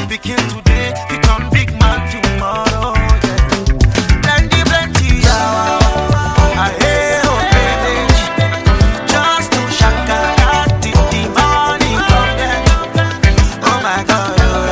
Begin today, become big man tomorrow. Plenty, plenty, I hate no privilege. Just to shaka the money from them. Oh my God.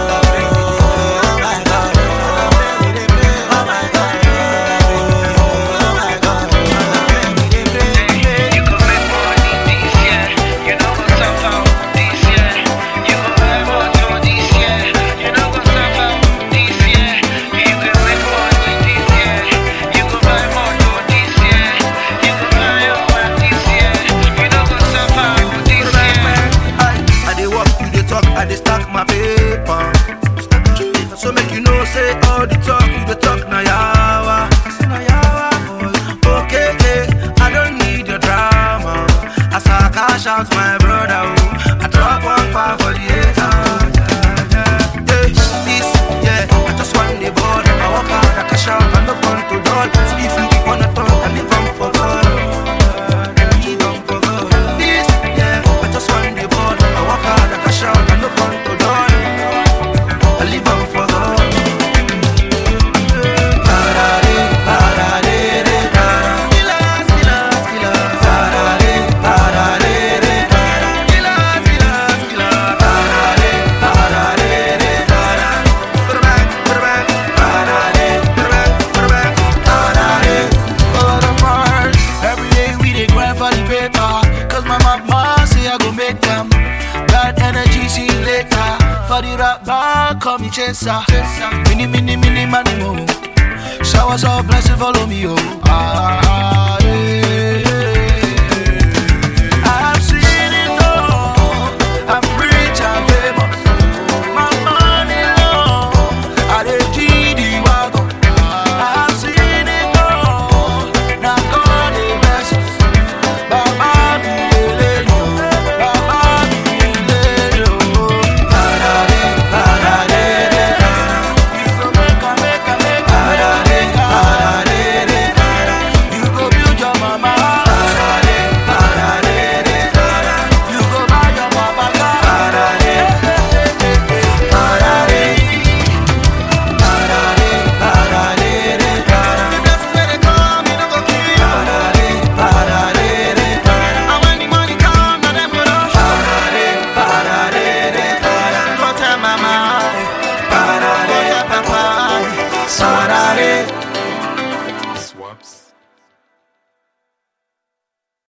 I dey stack my paper. So make you know, say all the talk, you the talk na yawa. Okay, I don't need your drama. As I cash out my brother, I drop one pound for the hater. I just want the ball. I walk out, I cash out, I no want to dull. So if you wanna talk, I live on for God. I just want the ball. I walk out, I cash out, I no want to dull. I live on for God. For the rap bar, call me chaser. Mini, mini, mini, money, mo. Showers of blessing follow me, oh.